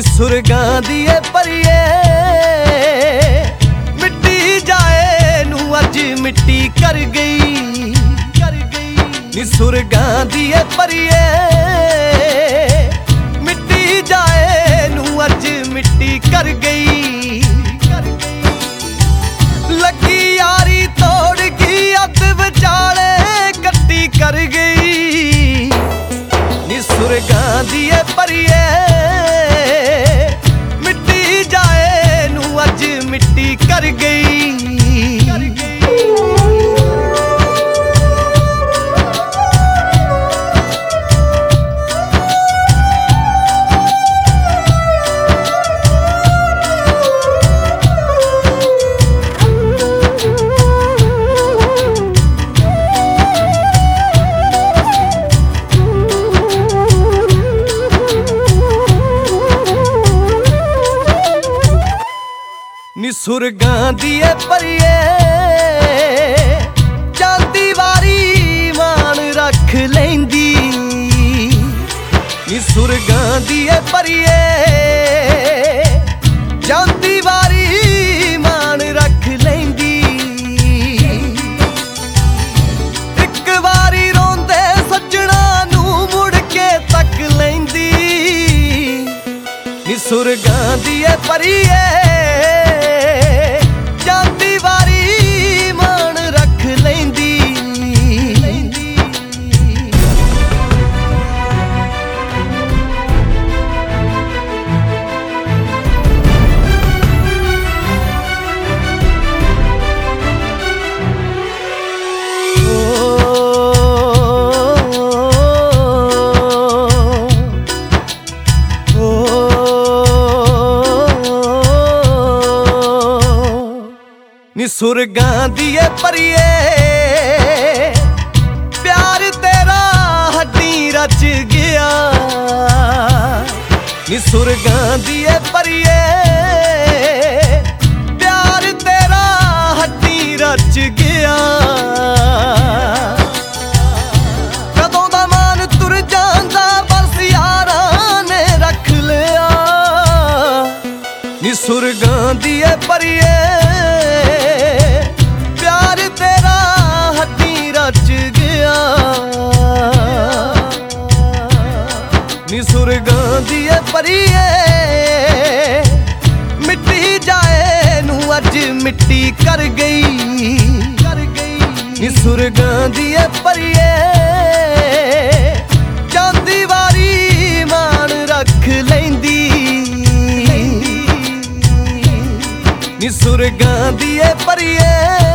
ਨੀ ਸੁਰਗਾਂ ਦੀ ਏ ਪਰੀਏ ਮਿੱਟੀ ਜਾਏ ਨੂੰ ਅੱਜ ਮਿੱਟੀ ਕਰ ਗਈ ਨੀ ਸੁਰਗਾਂ ਦੀ ਏ ਪਰੀਏ ਮਿੱਟੀ ਜਾਏ ਨੂੰ ਅੱਜ ਮਿੱਟੀ ਕਰ ਗਈ ਲੱਗੀ ਯਾਰੀ ਤੋੜ ਗਈ ਅੱਧ ਵਿਚਾਲੇ ਕੱਟੀ ਕਰ ਗਈ ਨੀ ਸੁਰਗਾਂ ਦੀ ਏ ਪਰੀਏ ਮਿੱਟੀ ਜਾਏ ਨੂੰ ਅੱਜ ਮਿੱਟੀ ਕਰ ਗਈ ਨੀ ਸੁਰਗਾਂ ਦੀ ਏ ਪਰੀਏ ਚਾਂਦੀ ਵਾਰੀ ਮਾਣ ਰੱਖ ਲੈਂਦੀ ਨੀ ਸੁਰਗਾਂ ਦੀ ਏ ਪਰੀਏ ਚਾਂਦੀ ਵਾਰੀ ਮਾਣ ਰੱਖ ਲੈਂਦੀ ਇੱਕ ਵਾਰੀ ਰੋਂਦੇ ਸੱਜਣਾ ਨੂੰ ਮੁੜ ਕੇ ਤੱਕ ਲੈਂਦੀ ਨੀ ਸੁਰਗਾਂ ਦੀ ਏ ਪਰੀਏ ਨੀ ਸੁਰਗਾਂ ਦੀ ਏ ਪਰੀਏ ਪਿਆਰ ਤੇਰਾ ਹੱਡੀ ਰਚ ਗਿਆ ਨੀ ਸੁਰਗਾਂ ਦੀ ਏ ਪਰੀਏ ਪਿਆਰ ਤੇਰਾ ਹੱਡੀ ਰਚ ਗਿਆ ਕਦੋਂ ਦਾ ਮਾਨ ਤੁਰ ਜਾਂਦਾ ਬਸ ਯਾਰਾਂ ਨੇ ਰੱਖ ਲਿਆ ਨੀ ਸੁਰਗਾਂ ਦੀ ਏ ਪਰੀਏ ਨੀ ਸੁਰਗਾਂ ਦੀ ਏ ਪਰੀਏ ਮਿੱਟੀ ਜਾਏ ਨੂੰ ਅੱਜ ਮਿੱਟੀ ਕਰ ਗਈ ਨੀ ਸੁਰਗਾਂ ਦੀ ਏ ਪਰੀਏ ਚਾਂਦੀ ਵਾਰੀ ਮਾਣ ਰੱਖ ਲੈਂਦੀ ਨੀ ਸੁਰਗਾਂ ਦੀ ਏ ਪਰੀਏ